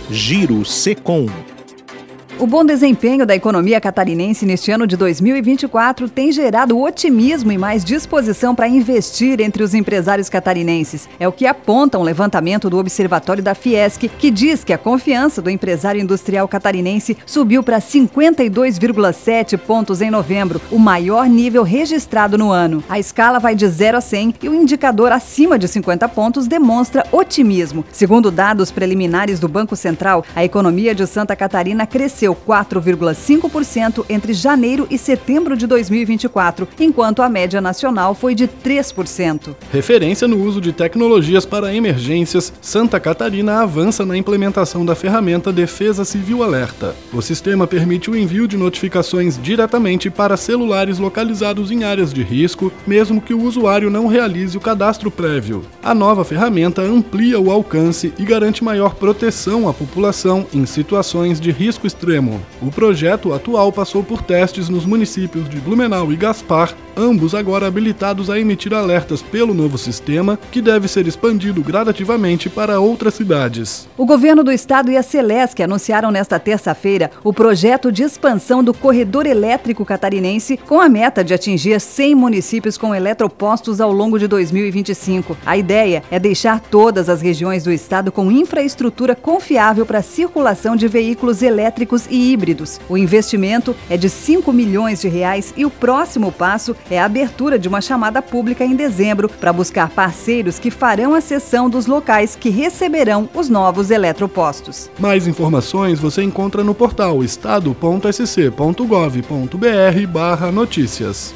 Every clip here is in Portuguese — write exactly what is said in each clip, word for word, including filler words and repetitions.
Giro Secom. O bom desempenho da economia catarinense neste ano de dois mil e vinte e quatro tem gerado otimismo e mais disposição para investir entre os empresários catarinenses. É o que aponta um levantamento do Observatório da Fiesc, que diz que a confiança do empresário industrial catarinense subiu para cinquenta e dois vírgula sete pontos em novembro, o maior nível registrado no ano. A escala vai de zero a cem e o indicador acima de cinquenta pontos demonstra otimismo. Segundo dados preliminares do Banco Central, a economia de Santa Catarina cresceu quatro vírgula cinco por cento entre janeiro e setembro de dois mil e vinte e quatro, enquanto a média nacional foi de três por cento. Referência no uso de tecnologias para emergências, Santa Catarina avança na implementação da ferramenta Defesa Civil Alerta. O sistema permite o envio de notificações diretamente para celulares localizados em áreas de risco, mesmo que o usuário não realize o cadastro prévio. A nova ferramenta amplia o alcance e garante maior proteção à população em situações de risco extremo. O projeto atual passou por testes nos municípios de Blumenau e Gaspar, ambos agora habilitados a emitir alertas pelo novo sistema, que deve ser expandido gradativamente para outras cidades. O governo do estado e a Celesc anunciaram nesta terça-feira o projeto de expansão do corredor elétrico catarinense, com a meta de atingir cem municípios com eletropostos ao longo de dois mil e vinte e cinco. A ideia é deixar todas as regiões do estado com infraestrutura confiável para a circulação de veículos elétricos e híbridos. O investimento é de cinco milhões de reais e o próximo passo é a abertura de uma chamada pública em dezembro para buscar parceiros que farão a cessão dos locais que receberão os novos eletropostos. Mais informações você encontra no portal estado ponto s c ponto gov ponto b r barra notícias.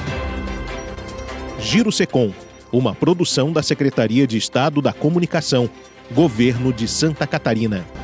Giro Secom, uma produção da Secretaria de Estado da Comunicação, Governo de Santa Catarina.